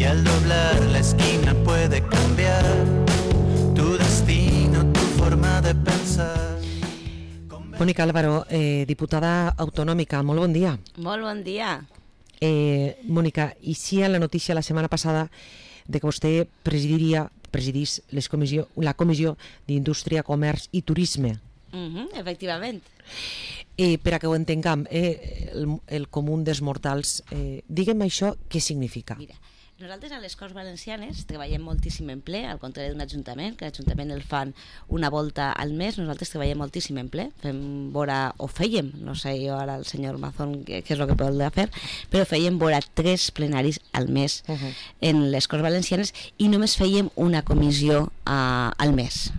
al doblar la esquina puede cambiar tu destino, tu forma de pensar. Mónica Álvaro, diputada autonòmica, molt bon dia. Molt bon dia. Mónica, eixia la notícia la setmana passada de que vostè presidís la Comissió d'Indústria, Comerç i Turisme. Efectivament. Per a que ho entenguem, el comú dels mortals, digue'm això, què significa? Mira, nosaltres a les Corts Valencianes treballem moltíssim en ple, al contrari d'un ajuntament, que l'Ajuntament el fan una volta al mes, nosaltres treballem moltíssim en ple, fèiem fèiem, no sé jo ara el senyor Mazón què és el que podrà fer, però fèiem 3 plenaris al mes en les Corts Valencianes i només fèiem una comissió al mes.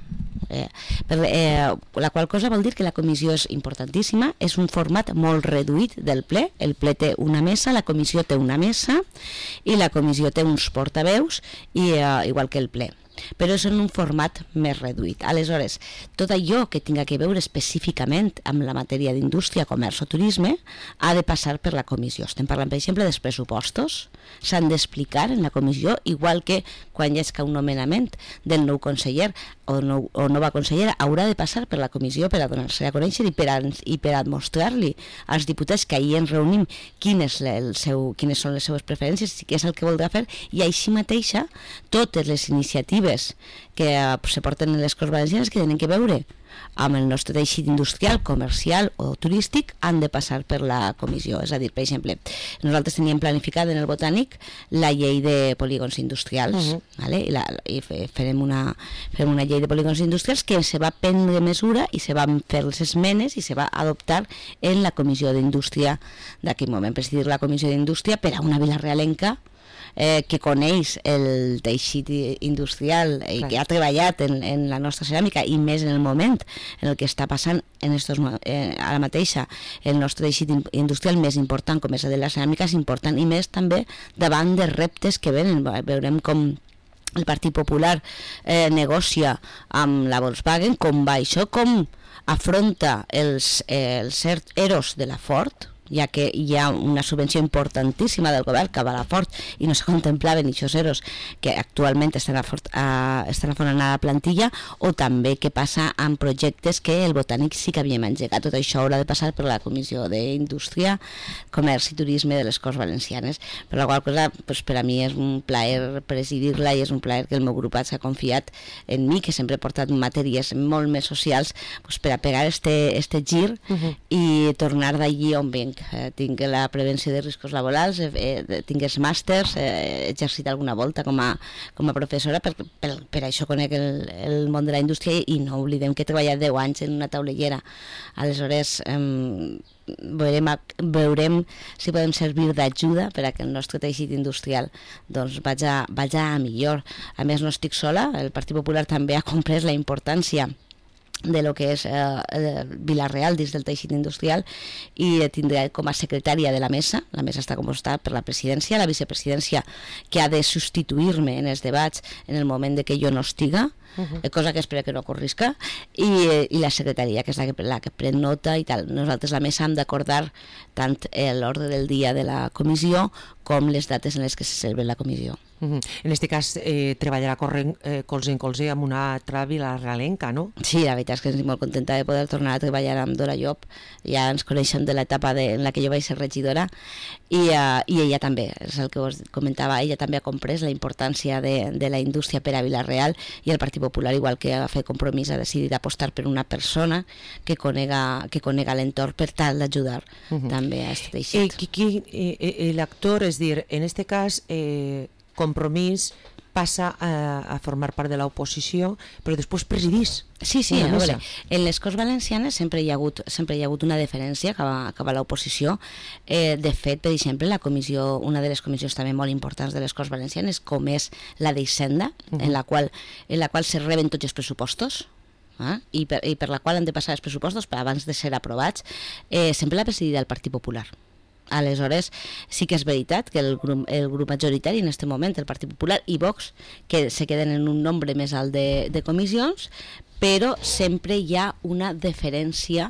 La qual cosa vol dir que la comissió és importantíssima, és un format molt reduït del ple, el ple té una mesa, la comissió té una mesa i la comissió té uns portaveus igual que el ple, però és en un format més reduït. Aleshores, tot allò que tinga que veure específicament amb la matèria d'indústria, comerç o turisme ha de passar per la comissió. Estem parlant, per exemple, dels pressupostos, s'han d'explicar en la comissió, igual que quan hi ha un nomenament del nou conseller o nova consellera, haurà de passar per la comissió per a donar-se a conèixer i per a mostrar-li als diputats que ahir ens reunim quines són les seues preferències i què és el que voldrà fer, i així mateixa totes les iniciatives que se porten en les Corts Valencianes que tenen que veure amb el nostre teixit industrial, comercial o turístic han de passar per la comissió. És a dir, per exemple, nosaltres teníem planificat en el Botànic la llei de polígons industrials, i farem una llei de polígons industrials que se va prendre mesura i se van fer les esmenes i se va adoptar en la comissió d'indústria d'aquell moment, presidir la comissió d'indústria per a una vilarealenca que coneix el teixit industrial i que ha treballat en la nostra ceràmica, i més en el moment en el que està passant ara mateixa el nostre teixit industrial més important, com és el de la ceràmica, és important, i més també davant de reptes que venen. Veurem com el Partit Popular negocia amb la Volkswagen, com va això, com afronta els EROs de la Ford, ja que hi ha una subvenció importantíssima del govern cap a la Ford i no se contemplaven aquests EROs que actualment estan afonant a la plantilla, o també què passa amb projectes que el Botànic sí que havíem engegat. Tot això haurà de passar per la Comissió d'Indústria, Comerç i Turisme de les Corts Valencianes, per la qual cosa per a mi és un plaer presidir-la i és un plaer que el meu grup s'ha confiat en mi, que sempre he portat matèries molt més socials, per a pegar este gir i tornar d'allí on vinc. Tinc la prevenció de riscos laborals, tinc els màsters, he exercit alguna volta com a professora, per això conec el món de la indústria, i no oblidem que he treballat 10 anys en una taulellera. Aleshores veurem si podem servir d'ajuda per a que el nostre teixit industrial vaja a millor. A més, no estic sola, el Partit Popular també ha comprès la importància de lo que és Vila-real dins del teixit industrial, i tindré com a secretària de la mesa està compostada per la presidència, la vicepresidència, que ha de substituir-me en els debats en el moment de que jo no estiga, cosa que espero que no corrisca, i la secretaria, que és la que pren nota i tal. Nosaltres la mesa hem d'acordar tant l'ordre del dia de la comissió com les dates en les que se celebra la comissió. En aquest cas treballarà colze en colze amb una altra vilarealenca, no? Sí, la veritat és que estic molt contenta de poder tornar a treballar amb Dora Llop. Ja ens coneixem de l'etapa en la que jo vaig ser regidora, i ella també, és el que us comentava, ella també ha comprès la importància de la indústria per a Vila-real, i el Partit Popular, igual que ha fet compromís, ha decidit apostar per una persona que conega l'entorn per tal d'ajudar també a aquest teixit. L'actor, és dir, en aquest cas Compromís passa a formar part de l'oposició, però després presidís. Sí, a veure, en les Corts Valencianes sempre hi ha hagut una deferència cap a l'oposició. De fet, per exemple, una de les comissions també molt importants de les Corts Valencianes, com és la d'Hisenda, en la qual se reben tots els pressupostos, i per la qual han de passar els pressupostos abans de ser aprovats, sempre l'ha presidit el Partit Popular. Aleshores, sí que és veritat que el grup majoritari en aquest moment, el Partit Popular i Vox, que se queden en un nombre més alt de comissions, però sempre hi ha una deferència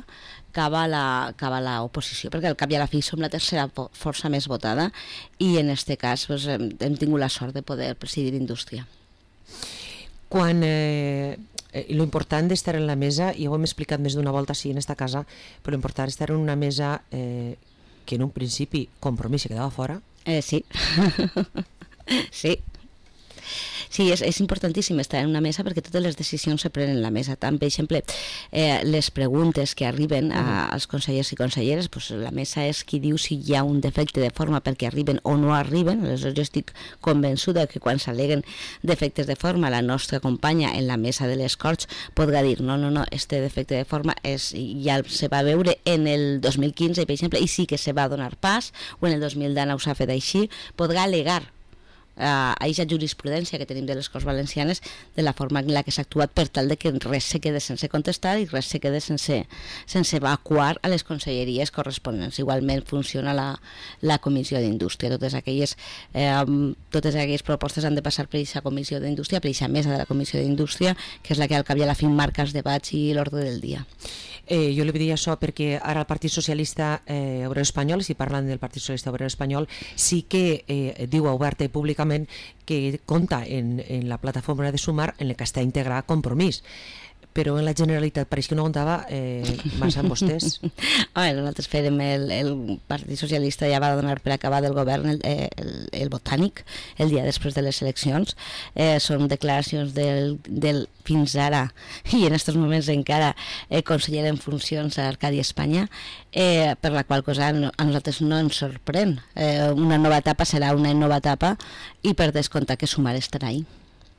cava l'oposició, perquè al cap i a la fi som la tercera força més votada i en aquest cas pues, hem tingut la sort de poder presidir Indústria. Quan lo important d'estar en la mesa, i ho hem explicat més d'una volta sí en esta casa, però l'important d'estar en una mesa que en un principi Compromís se quedava fora. Sí. Sí. Sí, és importantíssim estar en una mesa perquè totes les decisions se prenen en la mesa. Tant, per exemple, les preguntes que arriben als consellers i conselleres, pues, la mesa és qui diu si hi ha un defecte de forma perquè arriben o no arriben. Aleshores, jo estic convençuda que quan s'aleguen defectes de forma, la nostra companya en la mesa de les Corts podrà dir no, este defecte de forma ja se va veure en el 2015, per exemple, i sí que se va donar pas, o en el 2019 s'ha fet així, podrà alegar a aquesta jurisprudència que tenim de les Corts Valencianes de la forma en la que s'ha actuat per tal de que res se quede sense contestar i res se quede sense evacuar a les conselleries corresponents. Igualment funciona la Comissió d'Indústria. Totes aquelles propostes han de passar per aquesta Comissió d'Indústria, per aquesta mesa de la Comissió d'Indústria, que és la que al cap i a la fi marca els debats i l'ordre del dia. Jo li diria això perquè ara el Partit Socialista Obrer Espanyol, si parlen del Partit Socialista Obrer Espanyol, sí que diu oberta i públicament que compta en la plataforma de Sumar en la que està integrat Compromís, però en la Generalitat pareix que no comptava massa amb vostès. Nosaltres fèrem el Partit Socialista ja va donar per acabar del govern el Botànic el dia després de les eleccions. Són declaracions del fins ara i en aquests moments encara conseller en funcions a Arcàdia Espanya, per la qual cosa a nosaltres no ens sorprèn. Una nova etapa serà una nova etapa i per descomptat que Sumar estarà ahí.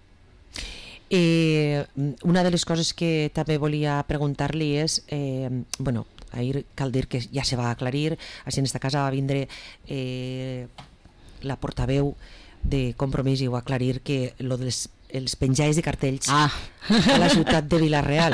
Una de les coses que també volia preguntar-li és, ahir cal dir que ja se va aclarir, així en esta casa va vindre la portaveu de Compromís i va aclarir que lo dels els penjats de cartells a la ciutat de Vila-real.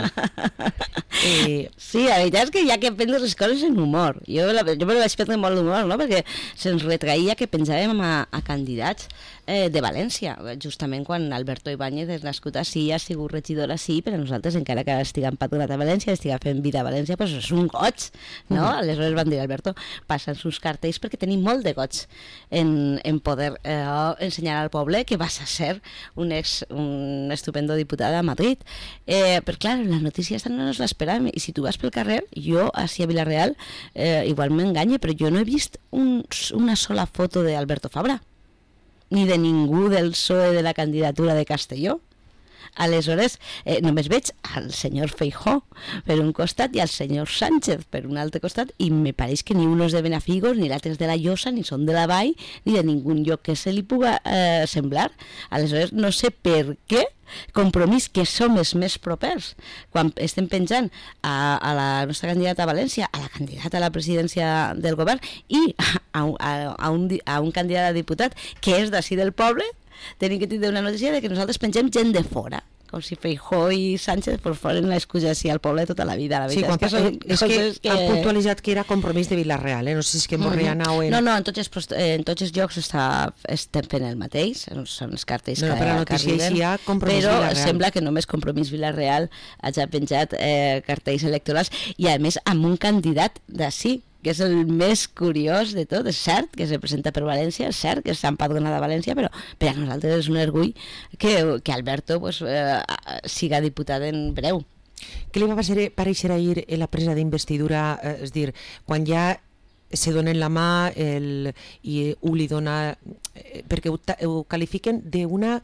Sí, la veritat és que hi ha que prendre les coses en humor. Jo me la vaig prendre molt d'humor, no? Perquè se'ns retraïa que penjàvem a candidats de València, justament quan Alberto Ibáñez és nascut així, ha sigut regidor així, però nosaltres, encara que estiguem patronat a València, estiguem fent vida a València, doncs és un goig, no? Aleshores van dir, Alberto, passen sus cartells perquè tenim molt de goig en poder ensenyar al poble que vas a ser un estupendo diputat a Madrid. Però clar, la notícia esta no ens l'esperàvem, i si tu vas pel carrer, jo així a Vila-real igual m'enganye, però jo no he vist una sola foto d'Alberto Fabra, ni de ningú del PSOE de la candidatura de Castelló. Aleshores, només veig al senyor Feijóo per un costat i al senyor Sánchez per un altre costat, i me pareix que ni un és de Benafigos, ni l'altre és de la Llosa, ni són de la Vall, ni de ningú lloc que se li puga semblar. Aleshores, no sé per què Compromís, que som els més propers, quan estem penjant a la nostra candidata a València, a la candidata a la presidència del govern i a un candidat a diputat que és d'ací del poble, tenim que tindre una notícia de que nosaltres pengem gent de fora, com si Feijóo i Sánchez foren l'excusa així al poble tota la vida. La veritat és que han puntualitzat que era Compromís de Vila-real, no sé si és que Borriana o en... No, en tots els llocs estem fent el mateix, són els cartells que arriben, però sembla que només Compromís Vila-real hagi penjat cartells electorals, i a més amb un candidat d'ací, que és el més curiós de tot. És cert que se presenta per València, és cert que s'ha empadronat a València, però per a nosaltres és un orgull que Alberto siga diputat en breu. Què li va pareixer ahir la presa d'investidura? És dir, quan ja se donen la mà i ho li dona... perquè ho qualifiquen d'una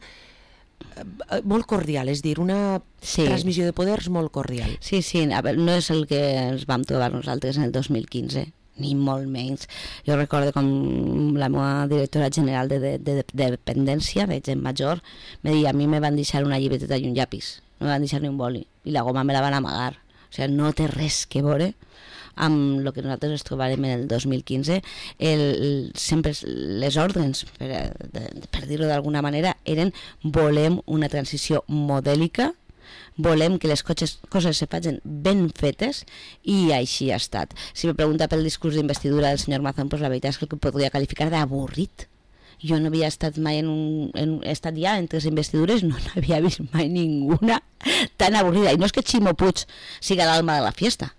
molt cordial, és dir, una transmissió de poders molt cordial. Sí, a veure, no és el que ens vam trobar nosaltres en el 2015, ni molt menys. Jo recordo com la meva directora general de dependència, de gent major, me deia, a mi me van deixar una llibreteta i un llapis, no me van deixar ni un boli, i la goma me la van amagar. O sigui, no té res que veure amb el que nosaltres ens trobarem en el 2015. Sempre les ordres, per dir-ho d'alguna manera, eren volem una transició modèlica, volem que les coses se facin ben fetes, i així ha estat. Si me pregunta pel discurs d'investidura del senyor Mazón, pues la veritat és que el podria qualificar d'avorrit. Jo no havia estat mai he estat ja en 3 investidures, no n'havia vist mai ninguna tan avorrida. I no és que Ximo Puig siga l'alma de la fiesta,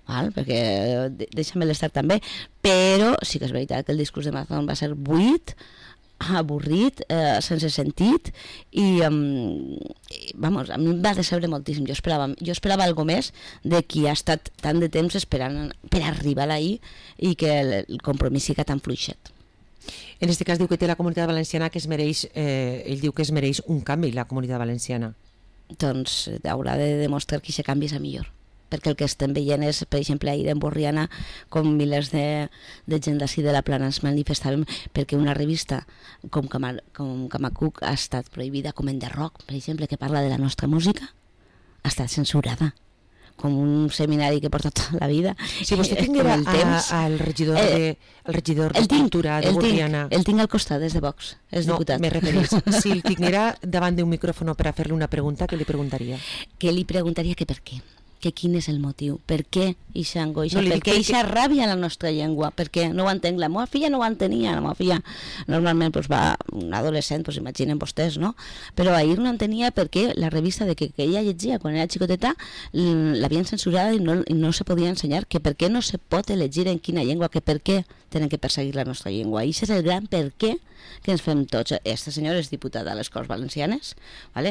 perquè deixa'm l'estar també, però sí que és veritat que el discurs de Mazón va ser buit, avorrit, sense sentit i vamos, a mi em va decebre moltíssim. Jo esperava algo més de qui ha estat tant de temps esperant per arribar ahir i que el compromís siga tan fluixet. En aquest cas diu que té la Comunitat Valenciana que es mereix, ell diu que es mereix un canvi, la Comunitat Valenciana. Doncs haurà de demostrar que aquest canvi és a millor, perquè el que estem veient és, per exemple, ahir en Borriana, com milers de gent d'ací de la Plana es manifestaven perquè una revista com Camacuc ha estat prohibida, com en The Rock, per exemple, que parla de la nostra música, ha estat censurada, com un seminari que porta tota la vida. Si vostè tinguera al regidor de Cultura de Borriana... El tinc al costat, des de Vox, és diputat. No, me referís. Si el tinguera davant d'un micròfon per a fer-li una pregunta, què li preguntaria? Que li preguntaria que per què. Que quin és el motiu, per què ixa angoixa, per què ixa ràbia a la nostra llengua, perquè no ho entenc, la meva filla no ho entenia, la meva filla normalment va un adolescent, imaginen vostès, no? Però ahir no entenia per què la revista que ella llegia quan era xicoteta l'havien censurada i no se podia ensenyar, que per què no se pot elegir en quina llengua, que per què tenen que perseguir la nostra llengua. I això és el gran per què que ens fem tots. Aquesta senyora és diputada a les Corts Valencianes, ¿vale?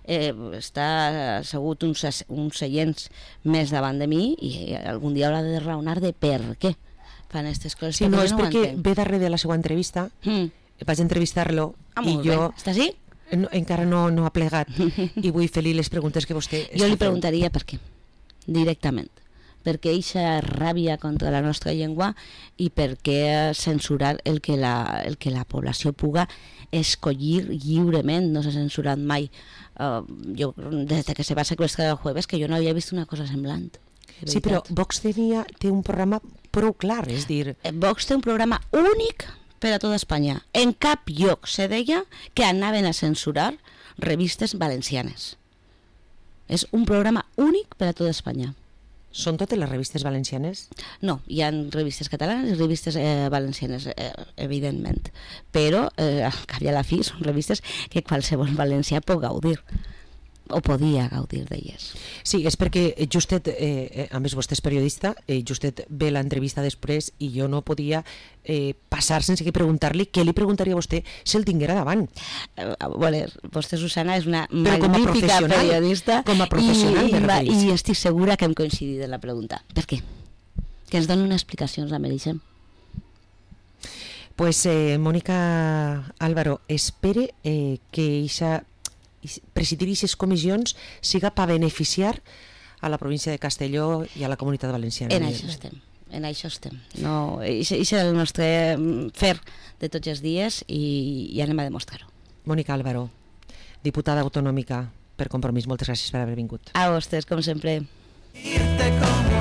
Està assegut uns seients més davant de mi i algun dia haurà de raonar de per què fan aquestes coses. Sí, no, és perquè ve darrere de la seva entrevista, vaig entrevistar-lo i jo... Està així? Encara no ha plegat i vull fer-li les preguntes que vostè... Jo li preguntaria per què, directament. Per què eixa ràbia contra la nostra llengua i per què censurar el que la població puga escollir lliurement, no s'ha censurat mai. Jo, des que se va sequestrar el jueves, que jo no havia vist una cosa semblant. Sí, però Vox té un programa prou clar, és dir... Vox té un programa únic per a tota Espanya. En cap lloc se deia que anaven a censurar revistes valencianes. És un programa únic per a tota Espanya. Són totes les revistes valencianes? No, hi ha revistes catalanes i revistes valencianes, evidentment. Però, al cap i a la fi, són revistes que qualsevol valencià pot gaudir, o podia gaudir d'elles. Sí, és perquè justet, a més vostè és periodista, justet ve l'entrevista després i jo no podia passar sense que preguntar-li què li preguntaria a vostè si el tinguera davant. Vostè, Susana, és una magnífica periodista com a professional de referís. I estic segura que hem coincidit en la pregunta. Per què? Que ens doni una explicació, ens la mereixem. Pues Mónica Álvaro, espere que presidir aquestes comissions siga per beneficiar a la província de Castelló i a la Comunitat Valenciana. En això estem. No, és el nostre fer de tots els dies i anem a demostrar-ho. Mónica Álvaro, diputada autonòmica per Compromís, moltes gràcies per haver vingut. A vostès, com sempre. Irte como